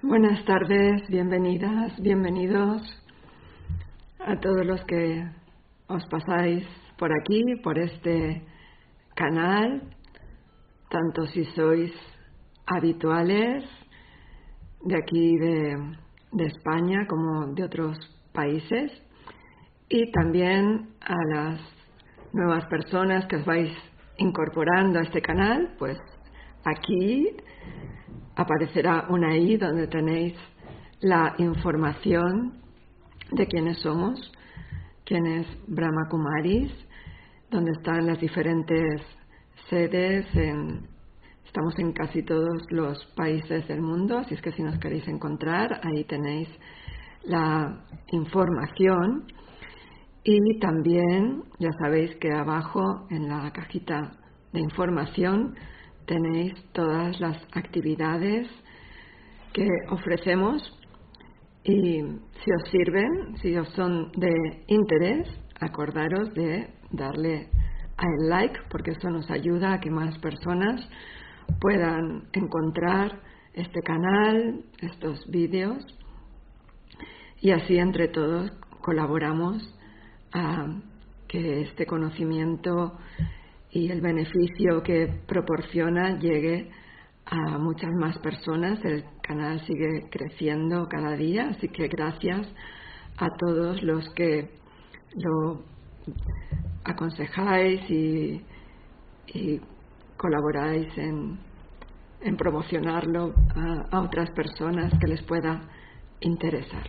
Buenas tardes, bienvenidas, bienvenidos a todos los que os pasáis por aquí, por este canal, tanto si sois habituales de aquí de España como de otros países, y también a las nuevas personas que os vais incorporando a este canal. Pues aquí aparecerá una I donde tenéis la información de quiénes somos, quién es Brahma Kumaris, donde están las diferentes sedes. Estamos en casi todos los países del mundo, así es que si nos queréis encontrar, ahí tenéis la información. Y también ya sabéis que abajo en la cajita de información tenéis todas las actividades que ofrecemos, y si os sirven, si os son de interés, acordaros de darle al like, porque eso nos ayuda a que más personas puedan encontrar este canal, estos vídeos, y así entre todos colaboramos a que este conocimiento y el beneficio que proporciona llegue a muchas más personas. El canal sigue creciendo cada día, así que gracias a todos los que lo aconsejáis y colaboráis en promocionarlo a otras personas que les pueda interesar.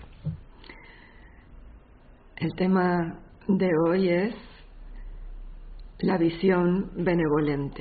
El tema de hoy es la visión benevolente.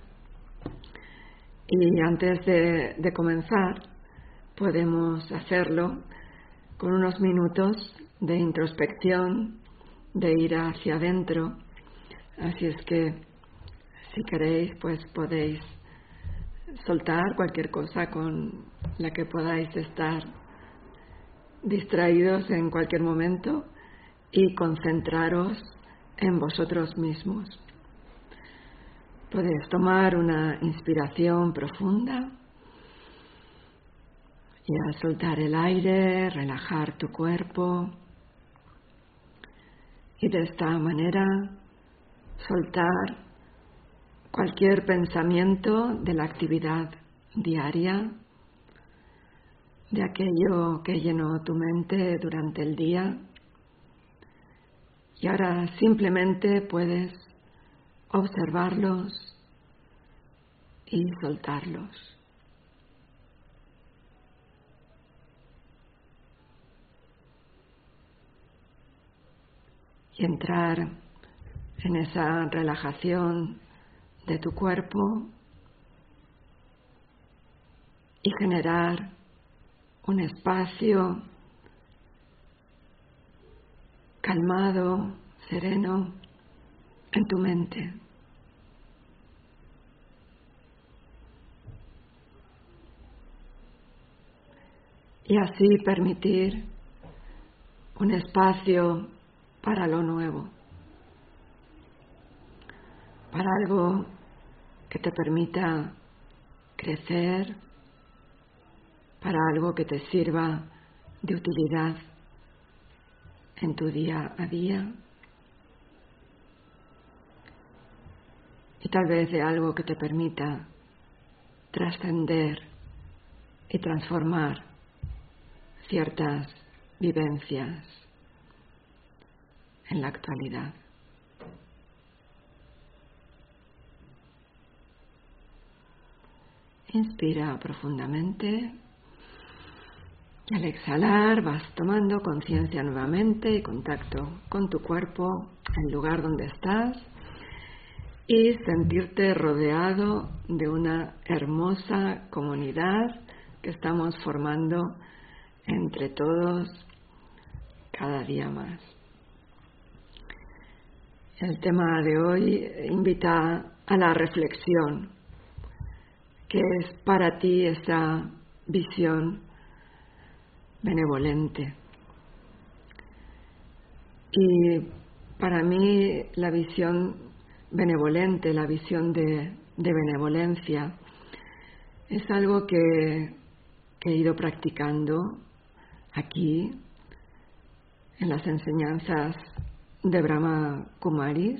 Y antes de comenzar, podemos hacerlo con unos minutos de introspección, de ir hacia adentro. Así es que, si queréis, pues podéis soltar cualquier cosa con la que podáis estar distraídos en cualquier momento y concentraros en vosotros mismos. Podéis tomar una inspiración profunda y al soltar el aire, relajar tu cuerpo, y de esta manera soltar cualquier pensamiento de la actividad diaria, de aquello que llenó tu mente durante el día. Y ahora simplemente puedes observarlos y soltarlos. Y entrar en esa relajación de tu cuerpo y generar un espacio calmado, sereno en tu mente. Y así permitir un espacio para lo nuevo, para algo que te permita crecer, para algo que te sirva de utilidad en tu día a día, y tal vez de algo que te permita trascender y transformar ciertas vivencias en la actualidad. Inspira profundamente y al exhalar vas tomando conciencia nuevamente y contacto con tu cuerpo, el lugar donde estás, y sentirte rodeado de una hermosa comunidad que estamos formando entre todos cada día más. El tema de hoy invita a la reflexión. ¿Qué es para ti esa visión benevolente? Y para mí la visión benevolente, la visión de benevolencia, es algo que que he ido practicando aquí en las enseñanzas de Brahma Kumaris,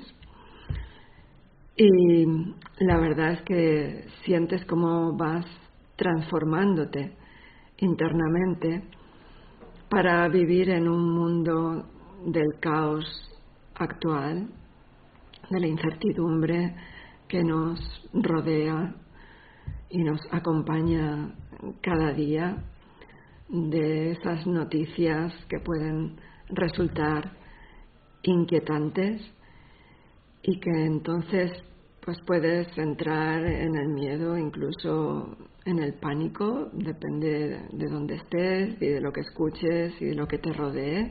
y la verdad es que sientes cómo vas transformándote internamente para vivir en un mundo del caos actual, de la incertidumbre que nos rodea y nos acompaña cada día, de esas noticias que pueden resultar inquietantes y que entonces pues puedes entrar en el miedo, incluso en el pánico, depende de dónde estés y de lo que escuches y de lo que te rodee.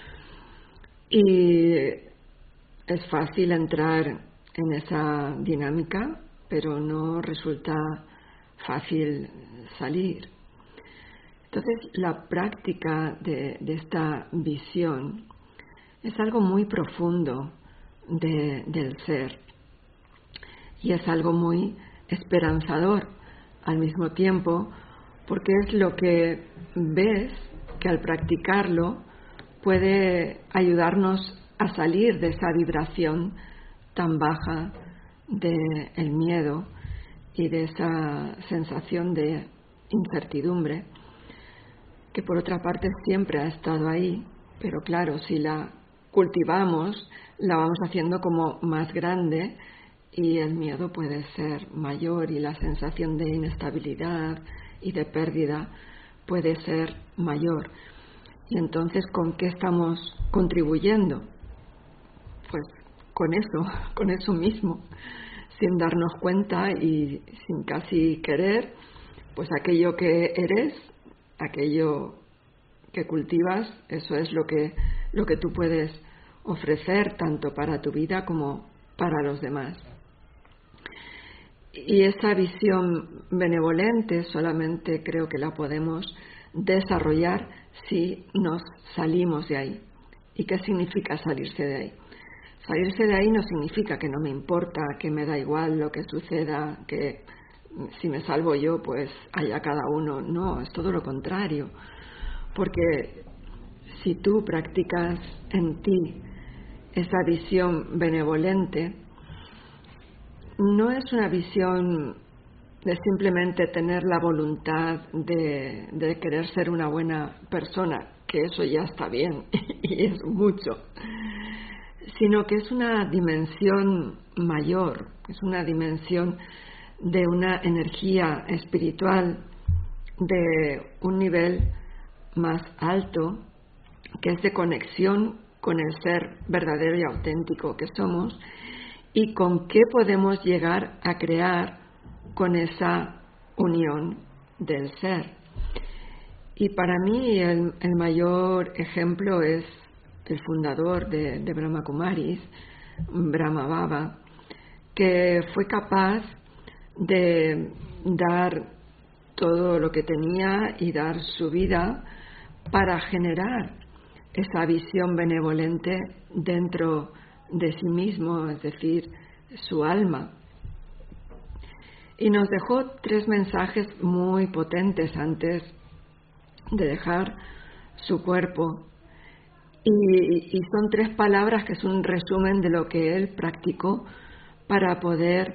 Y es fácil entrar en esa dinámica, pero no resulta fácil salir. Entonces, la práctica de esta visión es algo muy profundo del ser y es algo muy esperanzador al mismo tiempo, porque es lo que ves que al practicarlo puede ayudarnos a salir de esa vibración tan baja del miedo y de esa sensación de incertidumbre, que por otra parte siempre ha estado ahí, pero claro, si la cultivamos, la vamos haciendo como más grande y el miedo puede ser mayor y la sensación de inestabilidad y de pérdida puede ser mayor. Y entonces, ¿con qué estamos contribuyendo? Pues con eso mismo, sin darnos cuenta y sin casi querer, pues aquello que eres, aquello que cultivas, eso es lo que tú puedes ofrecer tanto para tu vida como para los demás. Y esa visión benevolente solamente creo que la podemos desarrollar si nos salimos de ahí. ¿Y qué significa salirse de ahí? Salirse de ahí no significa que no me importa, que me da igual lo que suceda, que si me salvo yo, pues allá cada uno. No, es todo lo contrario. Porque si tú practicas en ti esa visión benevolente, no es una visión de simplemente tener la voluntad de querer ser una buena persona, que eso ya está bien y es mucho, sino que es una dimensión mayor, es una dimensión de una energía espiritual de un nivel más alto, que es de conexión con el ser verdadero y auténtico que somos, y con qué podemos llegar a crear con esa unión del ser. Y para mí el mayor ejemplo es el fundador de Brahma Kumaris, Brahma Baba, que fue capaz de dar todo lo que tenía y dar su vida para generar esa visión benevolente dentro de sí mismo, es decir, su alma. Y nos dejó 3 mensajes muy potentes antes de dejar su cuerpo. Y son 3 palabras que es un resumen de lo que él practicó para poder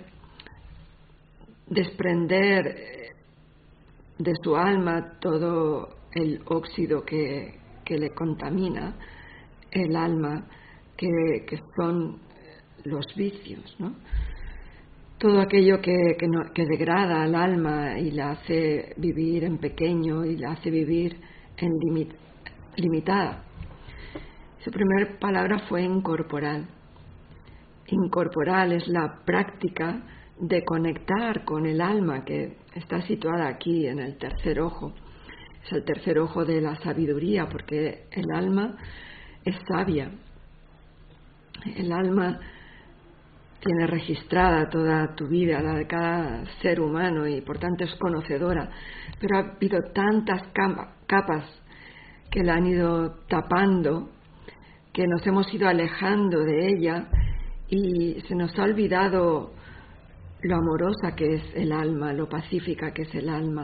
desprender de su alma todo el óxido que le contamina el alma, que son los vicios, ¿no? Todo aquello que degrada al alma y la hace vivir en pequeño y la hace vivir en limitada. Su primera palabra fue incorporal. Incorporal es la práctica de conectar con el alma que está situada aquí en el tercer ojo. Es el tercer ojo de la sabiduría, porque el alma es sabia. El alma tiene registrada toda tu vida, la de cada ser humano, y por tanto es conocedora. Pero ha habido tantas capas que la han ido tapando, que nos hemos ido alejando de ella y se nos ha olvidado lo amorosa que es el alma, lo pacífica que es el alma,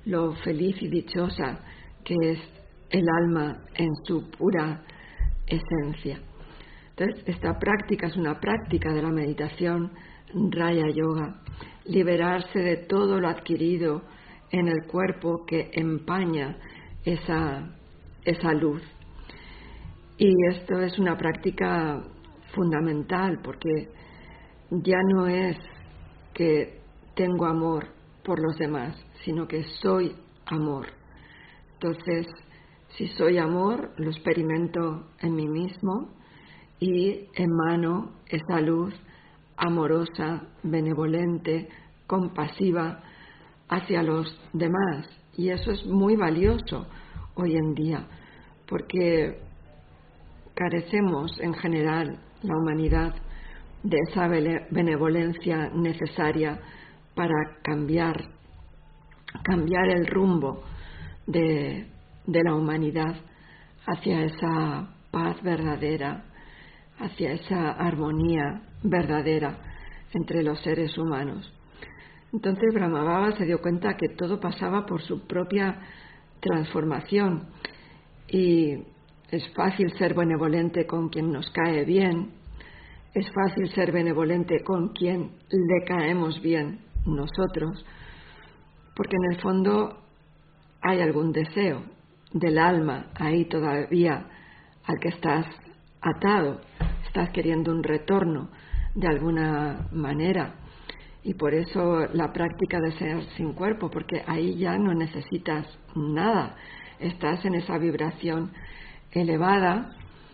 lo feliz y dichosa que es el alma en su pura esencia. Entonces, esta práctica es una práctica de la meditación Raya Yoga, liberarse de todo lo adquirido en el cuerpo que empaña esa luz. Y esto es una práctica fundamental porque ya no es que tengo amor por los demás, sino que soy amor. Entonces, si soy amor, lo experimento en mí mismo y emano esa luz amorosa, benevolente, compasiva hacia los demás. Y eso es muy valioso hoy en día, porque carecemos en general, la humanidad, de esa benevolencia necesaria para cambiar el rumbo de la humanidad hacia esa paz verdadera, hacia esa armonía verdadera entre los seres humanos. Entonces Brahmababa se dio cuenta que todo pasaba por su propia transformación y es fácil ser benevolente con quien nos cae bien, es fácil ser benevolente con quien le caemos bien nosotros, porque en el fondo hay algún deseo del alma ahí todavía al que estás atado, estás queriendo un retorno de alguna manera, y por eso la práctica de ser sin cuerpo, porque ahí ya no necesitas nada, estás en esa vibración elevada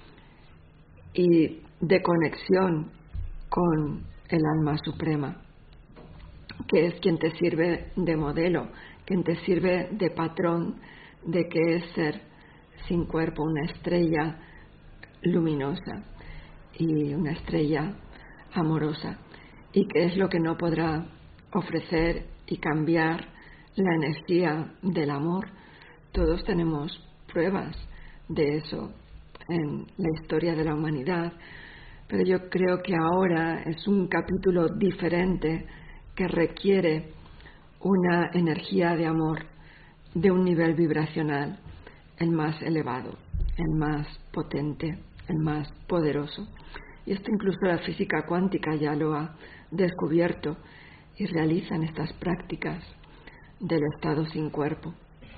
y de conexión con el alma suprema, que es quien te sirve de modelo, quien te sirve de patrón de qué es ser sin cuerpo, una estrella luminosa y una estrella amorosa, y que es lo que no podrá ofrecer y cambiar la energía del amor. Todos tenemos pruebas de eso en la historia de la humanidad, pero yo creo que ahora es un capítulo diferente que requiere una energía de amor de un nivel vibracional, el más elevado, el más potente, el más poderoso. Y esto incluso la física cuántica ya lo ha descubierto y realizan estas prácticas del estado sin cuerpo.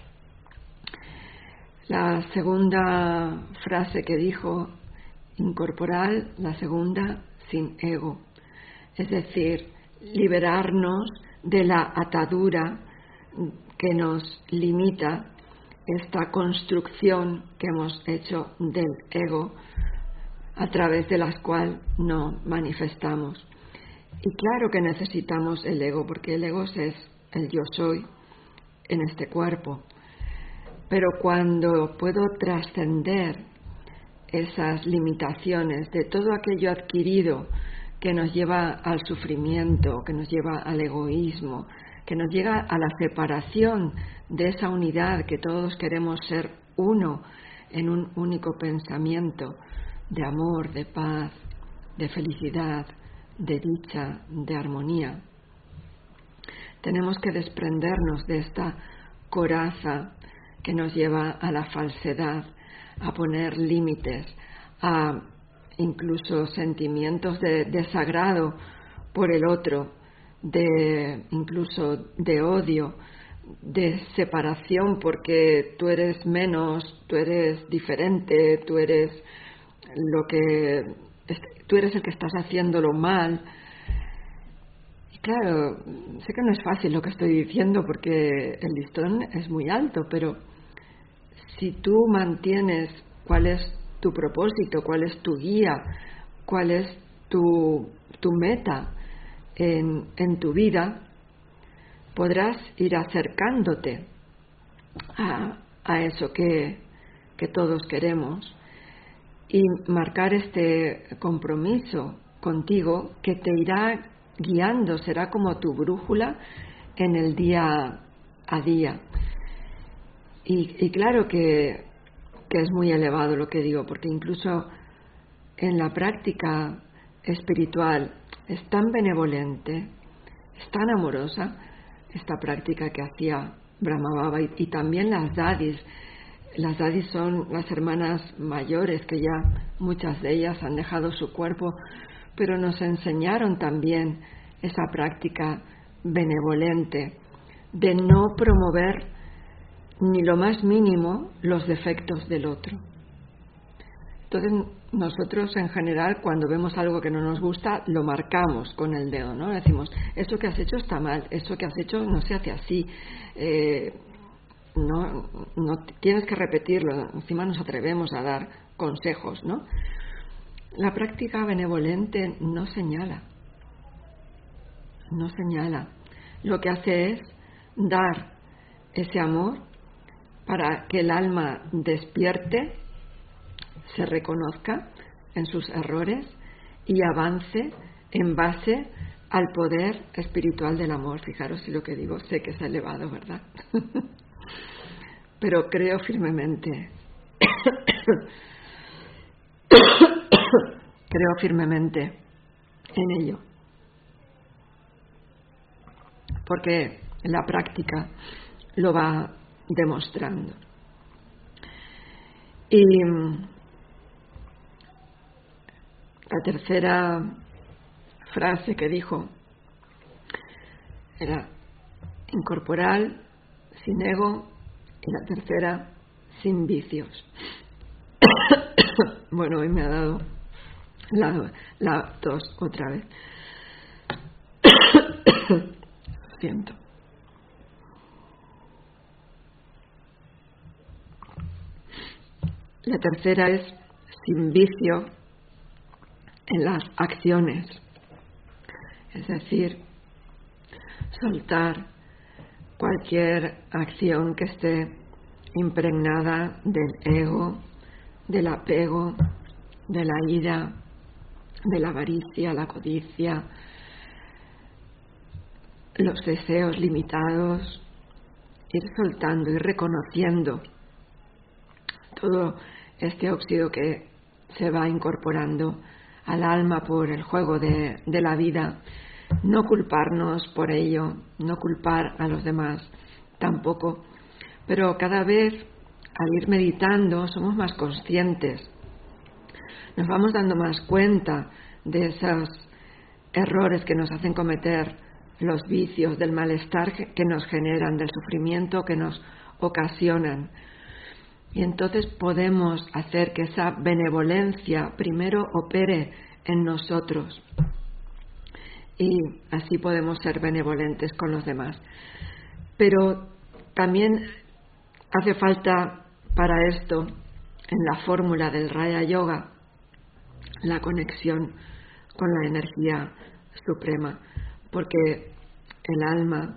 La segunda frase que dijo, incorporal, la segunda, sin ego. Es decir, liberarnos de la atadura que nos limita, esta construcción que hemos hecho del ego, a través de la cual no manifestamos. Y claro que necesitamos el ego, porque el ego es el yo soy en este cuerpo. Pero cuando puedo trascender esas limitaciones de todo aquello adquirido que nos lleva al sufrimiento, que nos lleva al egoísmo, que nos lleva a la separación de esa unidad que todos queremos ser uno en un único pensamiento de amor, de paz, de felicidad, de dicha, de armonía. Tenemos que desprendernos de esta coraza que nos lleva a la falsedad, a poner límites, a incluso sentimientos de desagrado por el otro, incluso de odio, de separación porque tú eres menos, tú eres diferente, tú eres el que estás haciéndolo mal. Y claro, sé que no es fácil lo que estoy diciendo porque el listón es muy alto, pero si tú mantienes cuál es tu propósito, cuál es tu guía, cuál es tu meta en tu vida, podrás ir acercándote a eso que todos queremos y marcar este compromiso contigo que te irá guiando, será como tu brújula en el día a día. Y claro que es muy elevado lo que digo, porque incluso en la práctica espiritual es tan benevolente, es tan amorosa esta práctica que hacía Brahmababa y también las dadis. Las dadis son las hermanas mayores que ya muchas de ellas han dejado su cuerpo, pero nos enseñaron también esa práctica benevolente de no promover ni lo más mínimo los defectos del otro. Entonces nosotros en general cuando vemos algo que no nos gusta lo marcamos con el dedo, ¿no? Decimos, eso que has hecho está mal, eso que has hecho no se hace así, no tienes que repetirlo, encima nos atrevemos a dar consejos, ¿no? La práctica benevolente no señala, lo que hace es dar ese amor para que el alma despierte, se reconozca en sus errores y avance en base al poder espiritual del amor. Fijaros si lo que digo sé que es elevado, ¿verdad? Pero creo firmemente en ello, porque la práctica lo va demostrando. Y la tercera frase que dijo era incorporal, sin ego, y la tercera, sin vicios. Bueno, hoy me ha dado la tos otra vez. Siento. La tercera es sin vicio en las acciones, es decir, soltar cualquier acción que esté impregnada del ego, del apego, de la ira, de la avaricia, la codicia, los deseos limitados, ir soltando, ir reconociendo todo este óxido que se va incorporando al alma por el juego de la vida, no culparnos por ello, no culpar a los demás tampoco, pero cada vez al ir meditando somos más conscientes, nos vamos dando más cuenta de esos errores que nos hacen cometer los vicios, del malestar que nos generan, del sufrimiento que nos ocasionan. Y entonces podemos hacer que esa benevolencia primero opere en nosotros y así podemos ser benevolentes con los demás. Pero también hace falta para esto, en la fórmula del Raya Yoga, la conexión con la energía suprema, porque el alma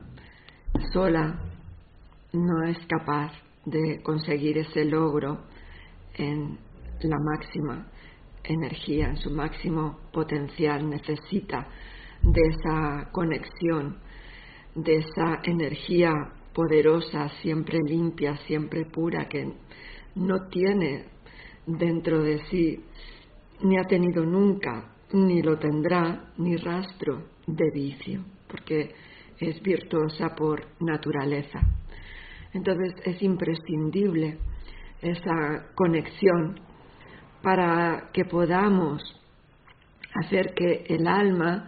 sola no es capaz de conseguir ese logro en la máxima energía, en su máximo potencial. Necesita de esa conexión, de esa energía poderosa, siempre limpia, siempre pura, que no tiene dentro de sí, ni ha tenido nunca, ni lo tendrá, ni rastro de vicio, porque es virtuosa por naturaleza. Entonces es imprescindible esa conexión para que podamos hacer que el alma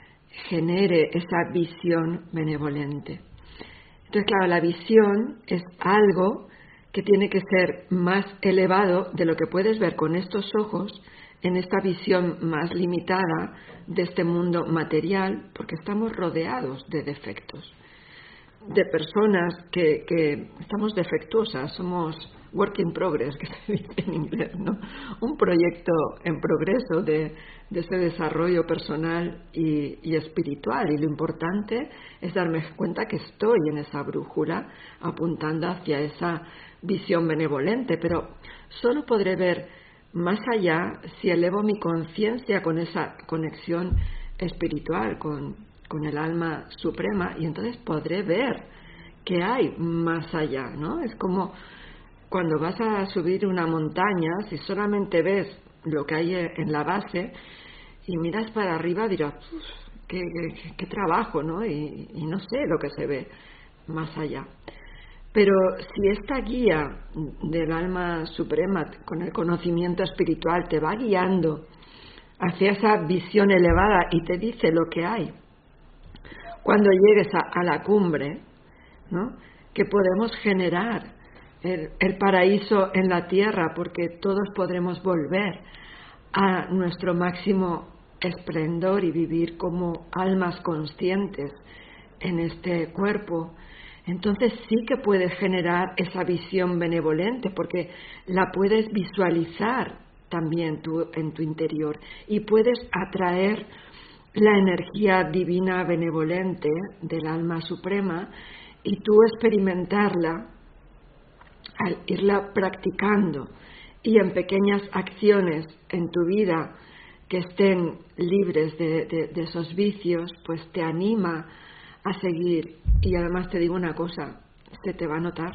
genere esa visión benevolente. Entonces, claro, la visión es algo que tiene que ser más elevado de lo que puedes ver con estos ojos en esta visión más limitada de este mundo material, porque estamos rodeados de defectos, de personas que estamos defectuosas, somos work in progress, que se dice en inglés, ¿no? Un proyecto en progreso de ese desarrollo personal y espiritual, y lo importante es darme cuenta que estoy en esa brújula apuntando hacia esa visión benevolente, pero solo podré ver más allá si elevo mi conciencia con esa conexión espiritual, con el alma suprema, y entonces podré ver que hay más allá, ¿no? Es como cuando vas a subir una montaña, si solamente ves lo que hay en la base y miras para arriba, dirás, qué trabajo, ¿no? Y no sé lo que se ve más allá. Pero si esta guía del alma suprema con el conocimiento espiritual te va guiando hacia esa visión elevada y te dice lo que hay, cuando llegues a la cumbre, ¿no?, que podemos generar el paraíso en la tierra, porque todos podremos volver a nuestro máximo esplendor y vivir como almas conscientes en este cuerpo, entonces sí que puedes generar esa visión benevolente, porque la puedes visualizar también tú en tu interior y puedes atraer la energía divina benevolente del alma suprema y tú experimentarla al irla practicando y en pequeñas acciones en tu vida que estén libres de esos vicios, pues te anima a seguir. Y además te digo una cosa, se te va a notar.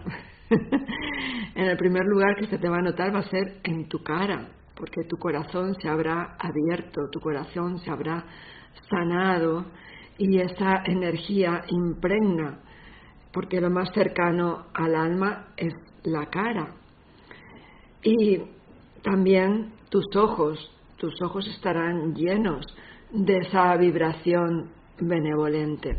En el primer lugar que se te va a notar va a ser en tu cara, porque tu corazón se habrá abierto, tu corazón se habrá sanado y esa energía impregna, porque lo más cercano al alma es la cara. Y también tus ojos estarán llenos de esa vibración benevolente.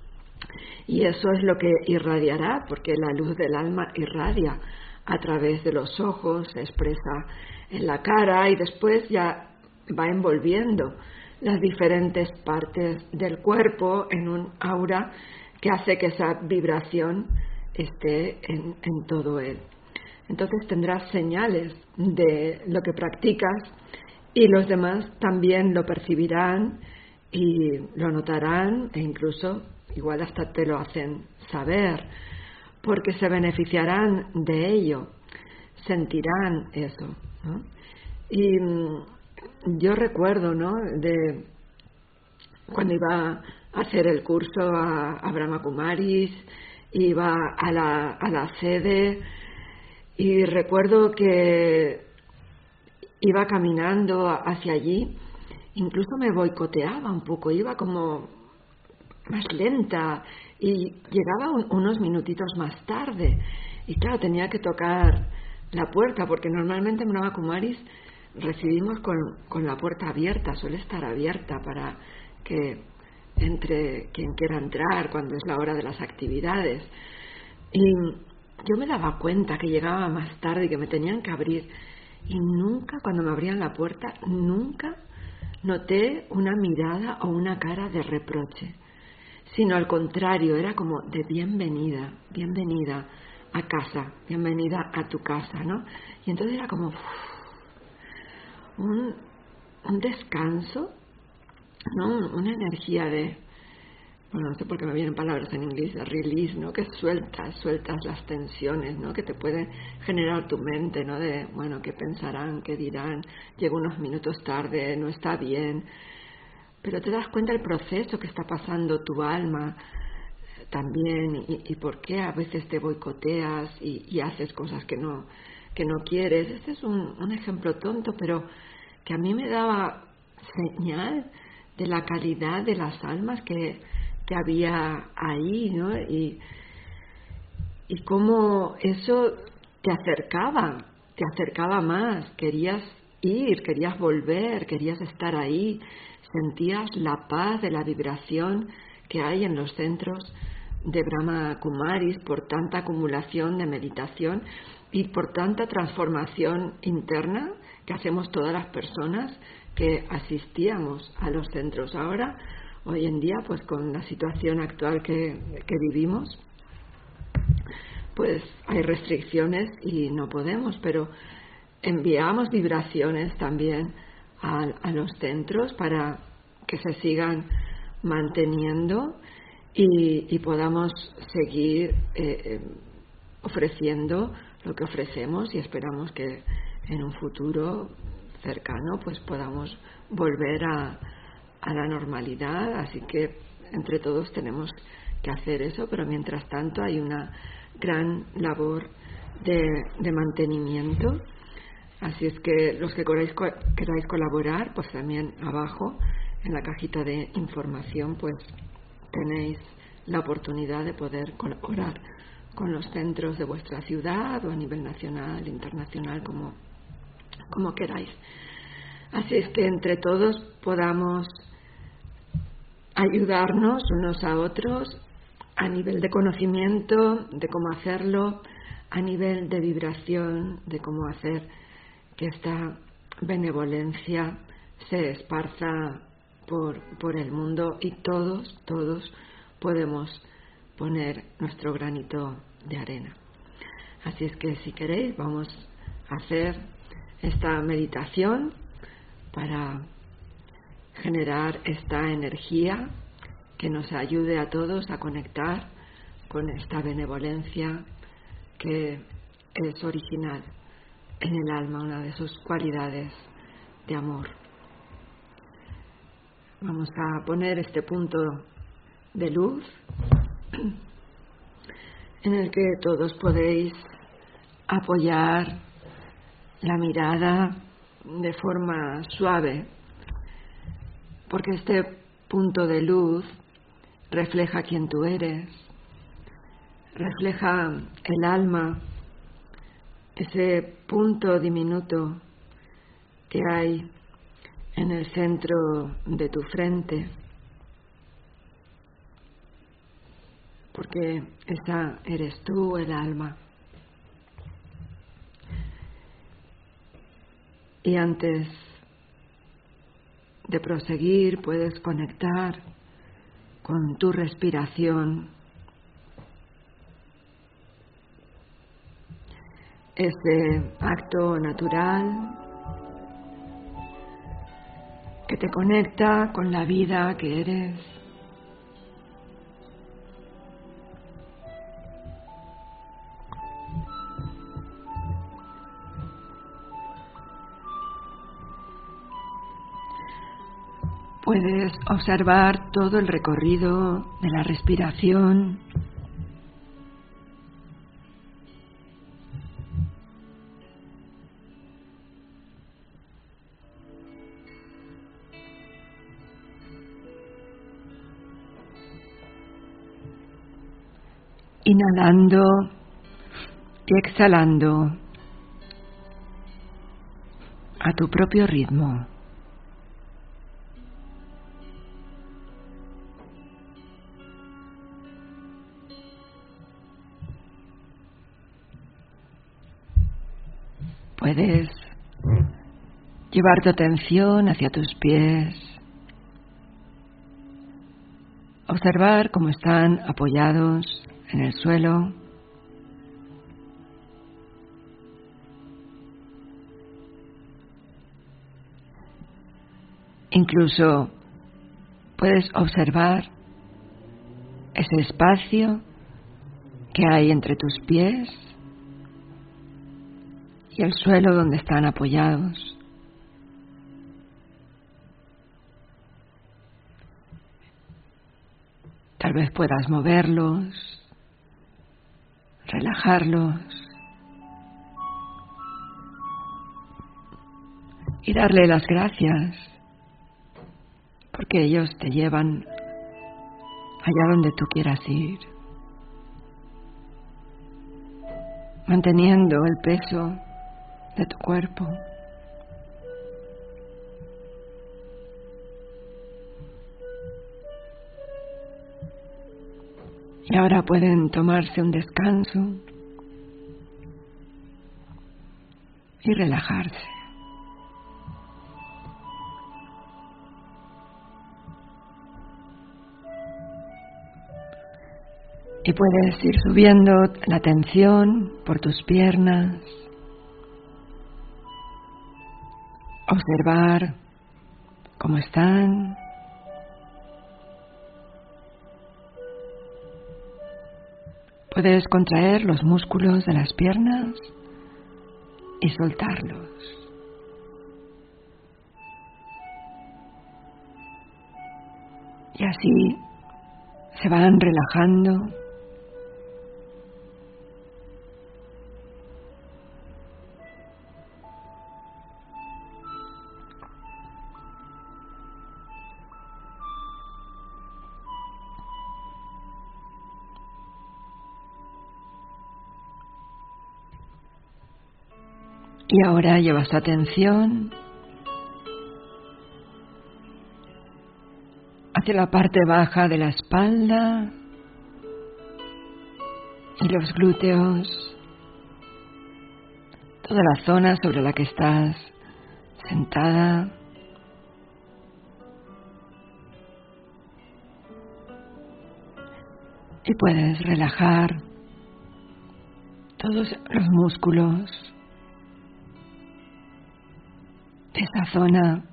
Y eso es lo que irradiará, porque la luz del alma irradia a través de los ojos, se expresa en la cara y después ya va envolviendo las diferentes partes del cuerpo en un aura que hace que esa vibración esté en todo él. Entonces tendrás señales de lo que practicas y los demás también lo percibirán y lo notarán e incluso igual hasta te lo hacen saber, porque se beneficiarán de ello, sentirán eso, ¿no? Y yo recuerdo, ¿no?, de cuando iba a hacer el curso a Brahma Kumaris, iba a la sede y recuerdo que iba caminando hacia allí, incluso me boicoteaba un poco, iba como más lenta y llegaba unos minutitos más tarde y claro, tenía que tocar la puerta porque normalmente en Brahma Kumaris recibimos con la puerta abierta, suele estar abierta para que entre quien quiera entrar cuando es la hora de las actividades. Y yo me daba cuenta que llegaba más tarde y que me tenían que abrir y nunca, cuando me abrían la puerta, nunca noté una mirada o una cara de reproche, sino al contrario, era como de bienvenida a casa, bienvenida a tu casa, ¿no? Y entonces era como un descanso, ¿no?, una energía de, bueno, no sé por qué me vienen palabras en inglés, de release, ¿no?, que sueltas las tensiones, ¿no?, que te puede generar tu mente, ¿no?, de, bueno, ¿qué pensarán? ¿Qué dirán? Llego unos minutos tarde, no está bien. Pero te das cuenta del proceso que está pasando tu alma también y por qué a veces te boicoteas y haces cosas que no quieres. Este es un ejemplo tonto, pero que a mí me daba señal de la calidad de las almas que había ahí, ¿no? Y cómo eso te acercaba más, querías ir, querías volver, querías estar ahí, sentías la paz de la vibración que hay en los centros de Brahma Kumaris por tanta acumulación de meditación y por tanta transformación interna que hacemos todas las personas que asistíamos a los centros. Ahora, hoy en día, pues con la situación actual que vivimos, pues hay restricciones y no podemos, pero enviamos vibraciones también a los centros para que se sigan manteniendo y podamos seguir ofreciendo lo que ofrecemos y esperamos que en un futuro cercano pues podamos volver a la normalidad, así que entre todos tenemos que hacer eso, pero mientras tanto hay una gran labor de mantenimiento. Así es que los que queráis colaborar, pues también abajo en la cajita de información pues tenéis la oportunidad de poder colaborar con los centros de vuestra ciudad o a nivel nacional, internacional, como queráis. Así es que entre todos podamos ayudarnos unos a otros a nivel de conocimiento de cómo hacerlo, a nivel de vibración de cómo hacer que esta benevolencia se esparza por el mundo y todos podemos poner nuestro granito de arena. Así es que si queréis vamos a hacer esta meditación para generar esta energía que nos ayude a todos a conectar con esta benevolencia que es original en el alma, una de sus cualidades de amor. Vamos a poner este punto de luz en el que todos podéis apoyar la mirada de forma suave, porque este punto de luz refleja quién tú eres, refleja el alma, ese punto diminuto que hay en el centro de tu frente, porque esa eres tú, el alma. Y antes de proseguir puedes conectar con tu respiración, ese acto natural que te conecta con la vida que eres. Puedes observar todo el recorrido de la respiración. Inhalando y exhalando a tu propio ritmo. Puedes llevar tu atención hacia tus pies, observar cómo están apoyados en el suelo. Incluso puedes observar ese espacio que hay entre tus pies y el suelo donde están apoyados. Tal vez puedas moverlos, relajarlos y darle las gracias porque ellos te llevan allá donde tú quieras ir, manteniendo el peso de tu cuerpo. Y ahora pueden tomarse un descanso y relajarse. Y puedes ir subiendo la tensión por tus piernas, observar cómo están. Puedes contraer los músculos de las piernas y soltarlos. Y así se van relajando. Y ahora llevas tu atención hacia la parte baja de la espalda y los glúteos, toda la zona sobre la que estás sentada. Y puedes relajar todos los músculos de esa zona.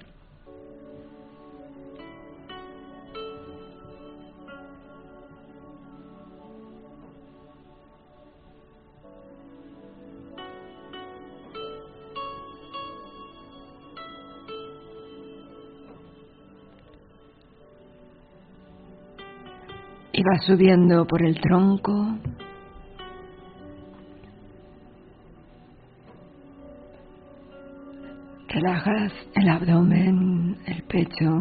Y vas subiendo por el tronco, relajas el abdomen, el pecho,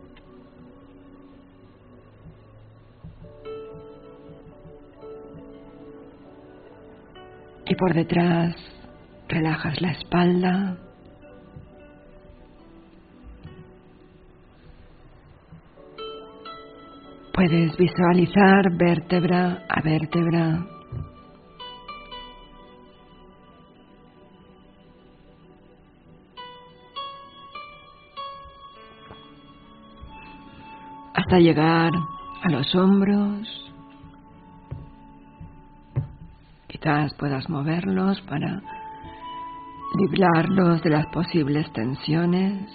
y por detrás relajas la espalda. Puedes visualizar vértebra a vértebra. Hasta llegar a los hombros. Quizás puedas moverlos para librarlos de las posibles tensiones.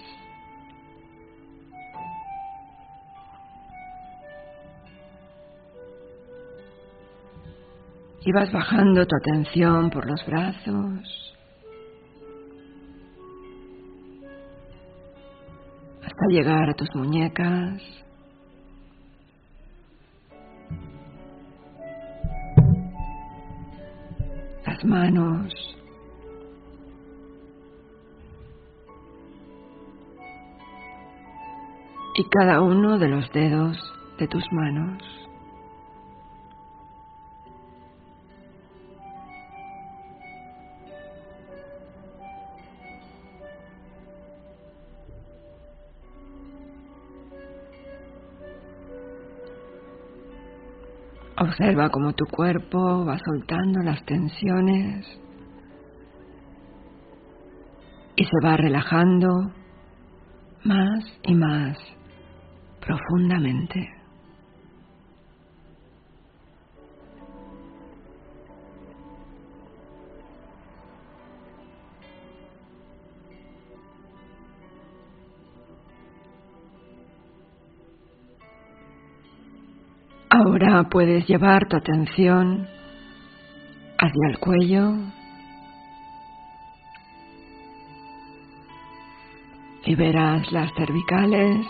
Y vas bajando tu atención por los brazos hasta llegar a tus muñecas, las manos, y cada uno de los dedos de tus manos. Observa cómo tu cuerpo va soltando las tensiones y se va relajando más y más profundamente. Ahora puedes llevar tu atención hacia el cuello, liberas las cervicales,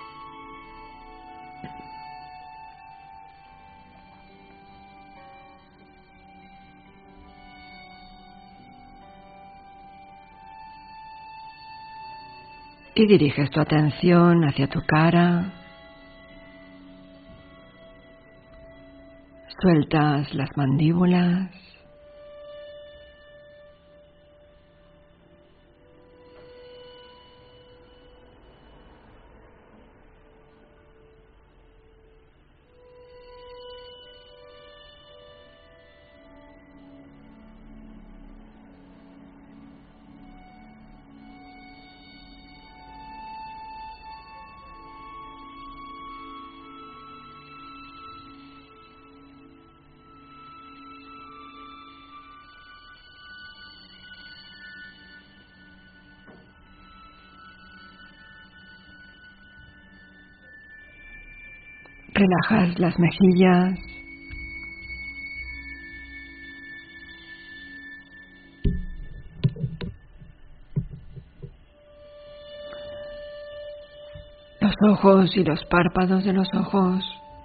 y diriges tu atención hacia tu cara. Sueltas las mandíbulas. Relajas las mejillas. Los ojos y los párpados de los ojos.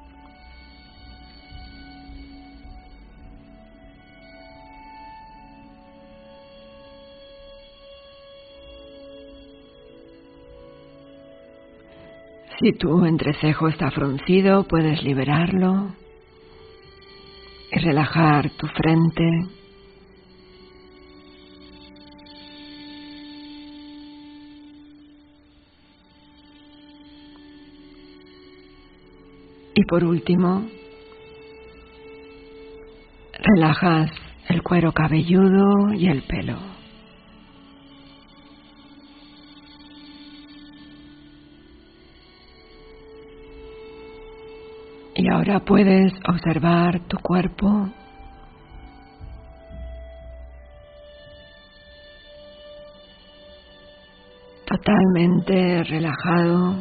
Si tu entrecejo está fruncido, puedes liberarlo y relajar tu frente, por último, relajas el cuero cabelludo y el pelo. Y ahora puedes observar tu cuerpo totalmente relajado,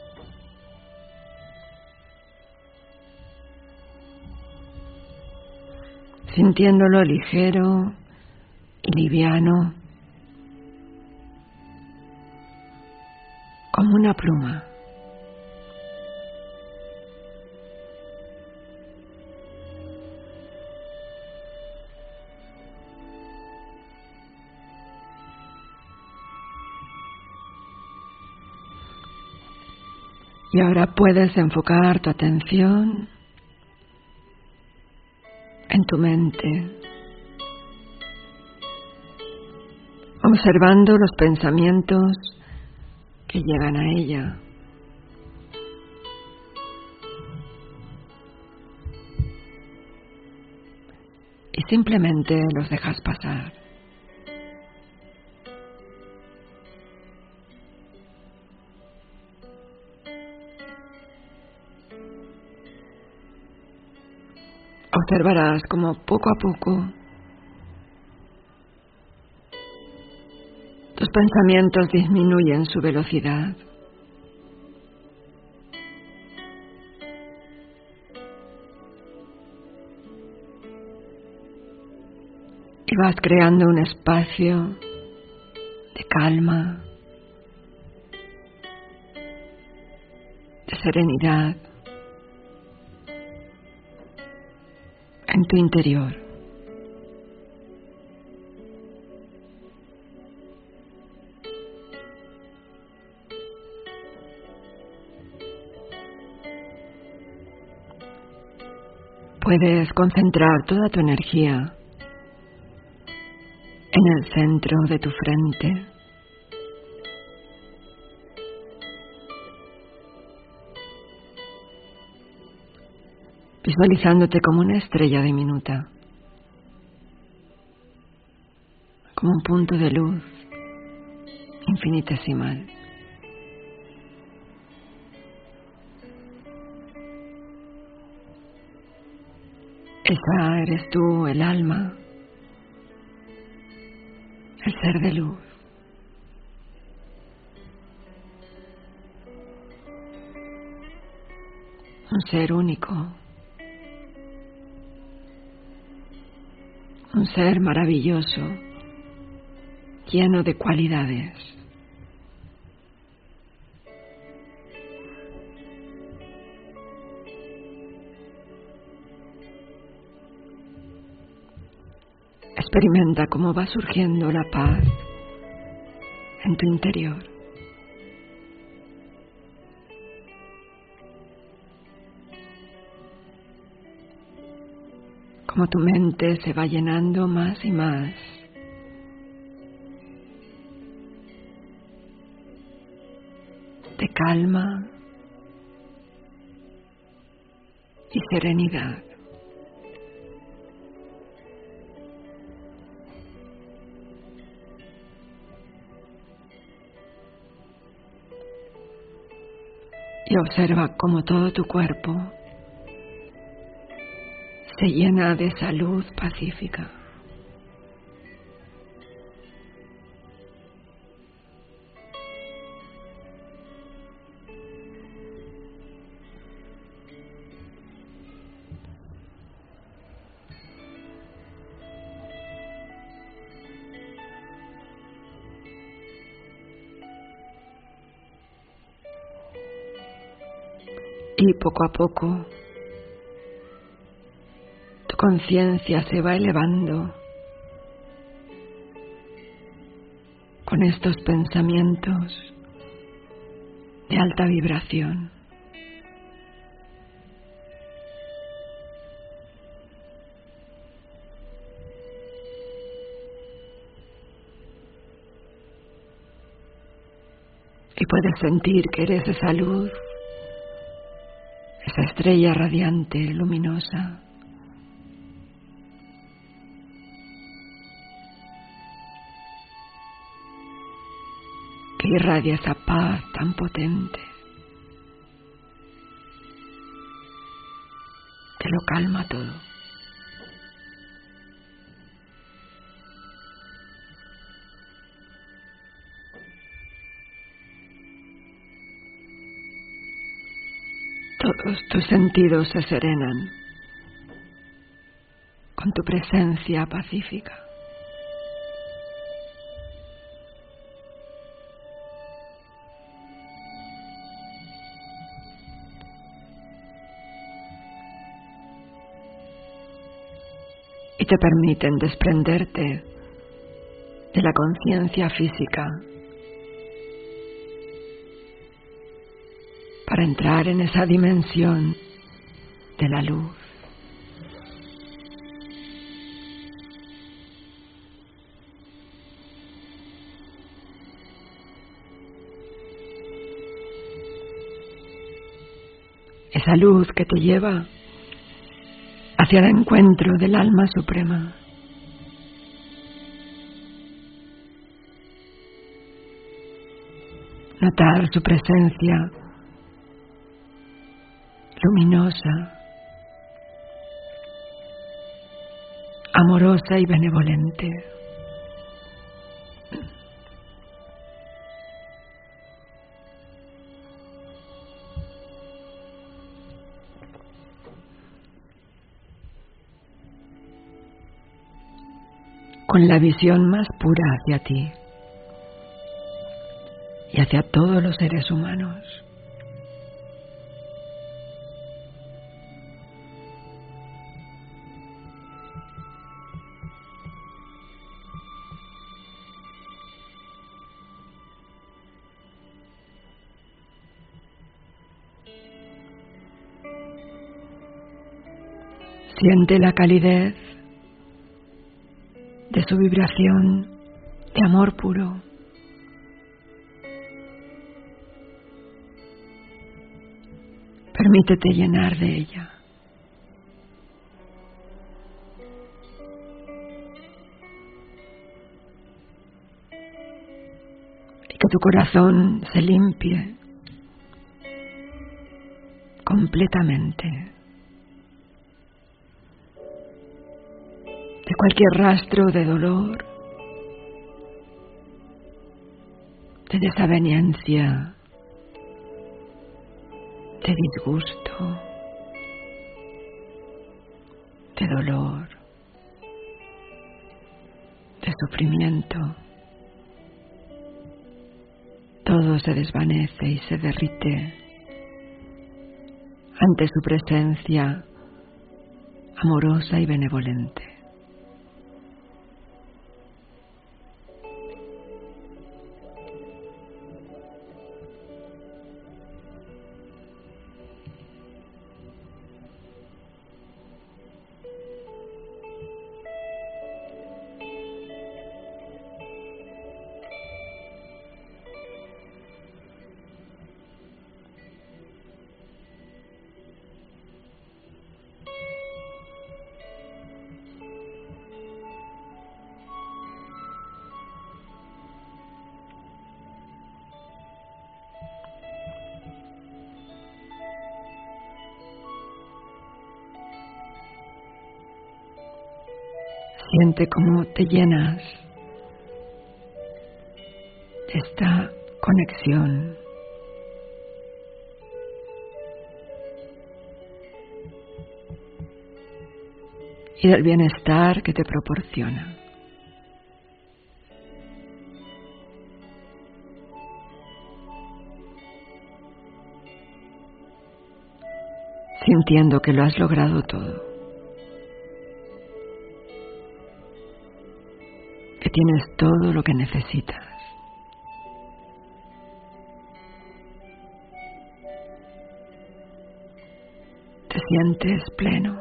sintiéndolo ligero y liviano, como una pluma. Y ahora puedes enfocar tu atención en tu mente, observando los pensamientos que llegan a ella. Y simplemente los dejas pasar. Observarás cómo poco a poco tus pensamientos disminuyen su velocidad. Y vas creando un espacio de calma, de serenidad en tu interior. Puedes concentrar toda tu energía en el centro de tu frente. Visualizándote como una estrella diminuta, como un punto de luz infinitesimal. Esa eres tú, el alma, el ser de luz. Un ser único. Un ser maravilloso, lleno de cualidades. Experimenta cómo va surgiendo la paz en tu interior. Cómo tu mente se va llenando más y más de calma y serenidad. Y observa cómo todo tu cuerpo se llena de esa luz pacífica. Y poco a poco tu conciencia se va elevando con estos pensamientos de alta vibración. Y puedes sentir que eres esa luz, esa estrella radiante, luminosa, que irradia esa paz tan potente, que lo calma todo. Todos tus sentidos se serenan con tu presencia pacífica. Y te permiten desprenderte de la conciencia física para entrar en esa dimensión de la luz. Esa luz que te lleva hacia el encuentro del alma suprema. Notar su presencia luminosa, amorosa y benevolente. Con la visión más pura hacia ti y hacia todos los seres humanos. Siente la calidez de su vibración de amor puro. Permítete llenar de ella. Y que tu corazón se limpie completamente de cualquier rastro de dolor, de desaveniencia, de disgusto, de dolor, de sufrimiento. Todo se desvanece y se derrite ante su presencia amorosa y benevolente. Siente cómo te llenas de esta conexión. Y del bienestar que te proporciona. Sintiendo que lo has logrado todo. Que tienes todo lo que necesitas. Te sientes pleno.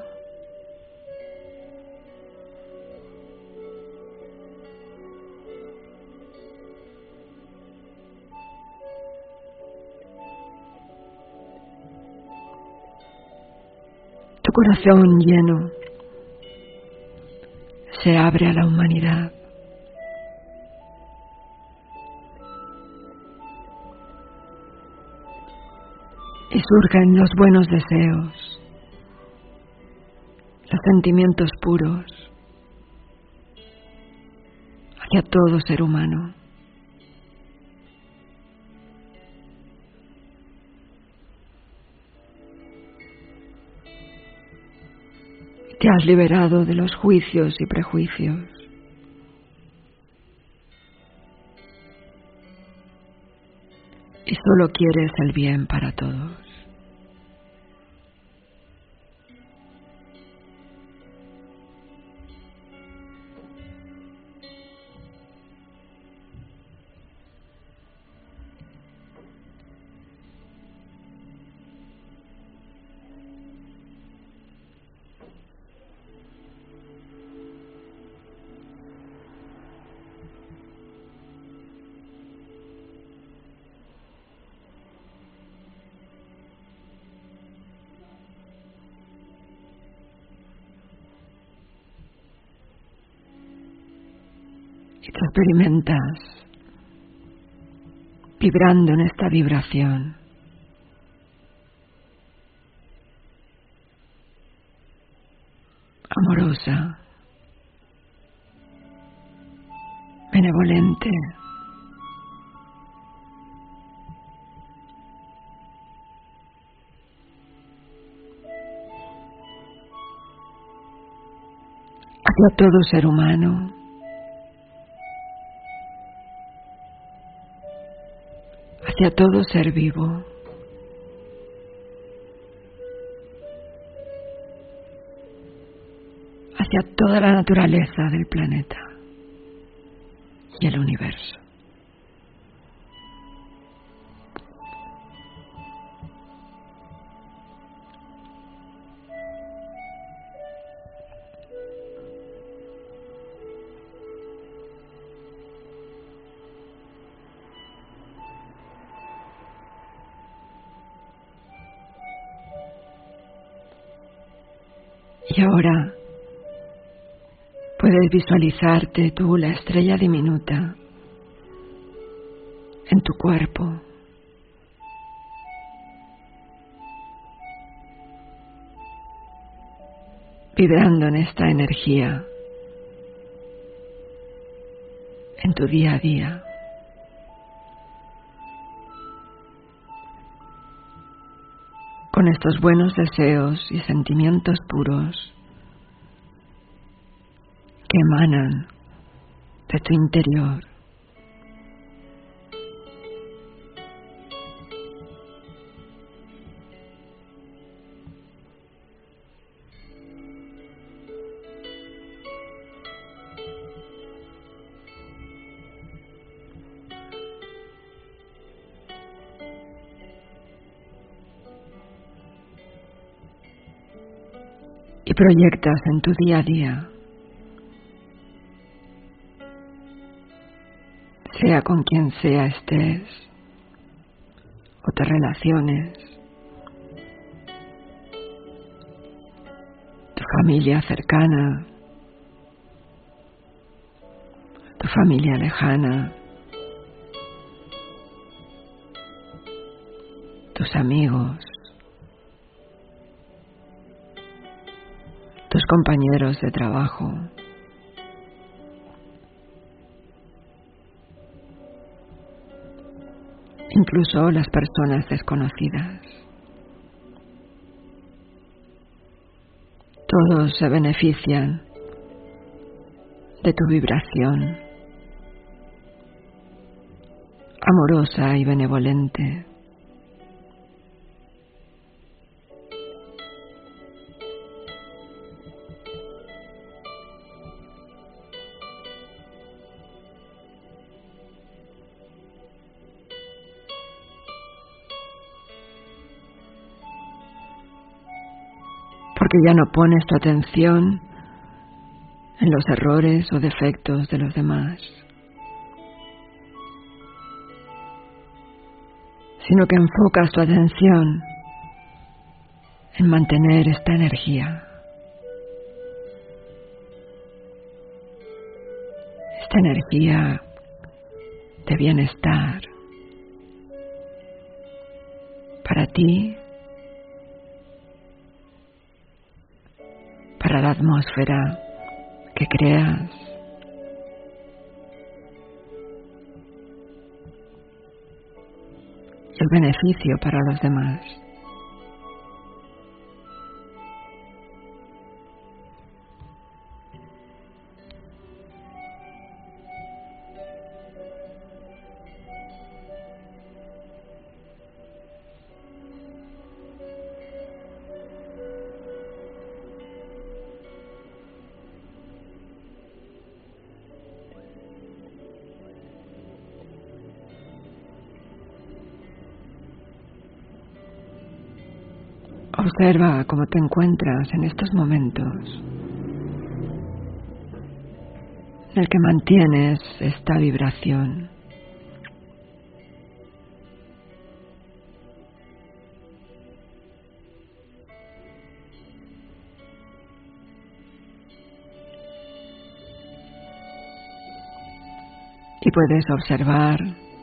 corazón lleno se abre a la humanidad. Y surgen los buenos deseos, los sentimientos puros hacia todo ser humano. Te has liberado de los juicios y prejuicios. Y solo quieres el bien para todos. Y te experimentas vibrando en esta vibración. Amorosa, benevolente, hacia todo ser humano, hacia todo ser vivo. Hacia toda la naturaleza del planeta y el universo. Y ahora puedes visualizarte tú, la estrella diminuta, en tu cuerpo. Vibrando en esta energía, en tu día a día. Con estos buenos deseos y sentimientos puros que emanan de tu interior. Y proyectas en tu día a día, sea con quien sea estés o te relaciones, tu familia cercana, tu familia lejana, tus amigos, tus compañeros de trabajo, incluso las personas desconocidas. Todos se benefician de tu vibración amorosa y benevolente. Porque ya no pones tu atención en los errores o defectos de los demás, sino que enfocas tu atención en mantener esta energía. Esta energía de bienestar para ti, para la atmósfera que creas, y el beneficio para los demás. Observa cómo te encuentras en estos momentos en el que mantienes esta vibración. Y puedes observar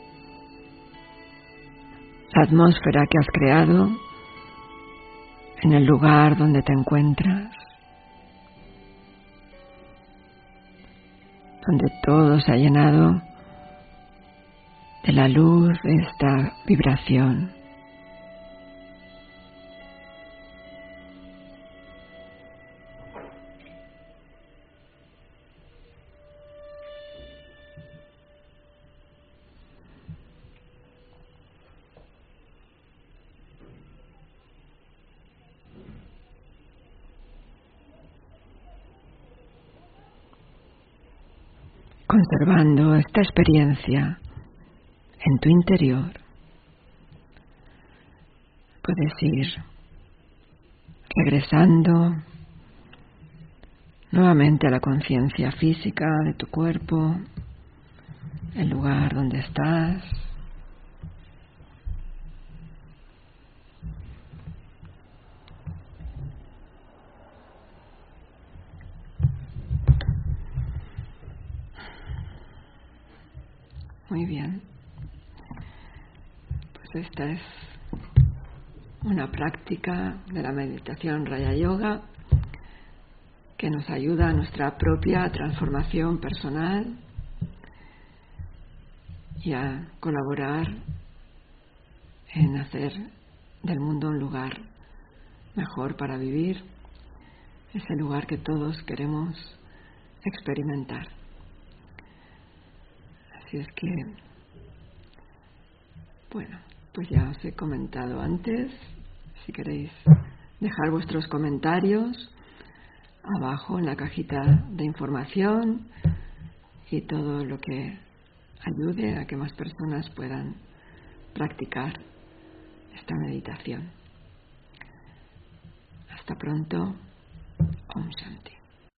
la atmósfera que has creado en el lugar donde te encuentras, donde todo se ha llenado de la luz de esta vibración. Conservando esta experiencia en tu interior, puedes ir regresando nuevamente a la conciencia física de tu cuerpo, el lugar donde estás. Muy bien. Pues esta es una práctica de la meditación Raya Yoga que nos ayuda a nuestra propia transformación personal y a colaborar en hacer del mundo un lugar mejor para vivir, ese lugar que todos queremos experimentar. Así es que, bueno, pues ya os he comentado antes, si queréis dejar vuestros comentarios abajo en la cajita de información y todo lo que ayude a que más personas puedan practicar esta meditación. Hasta pronto. Om Shanti.